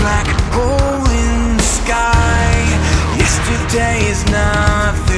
black hole in the sky. Yesterday is nothing.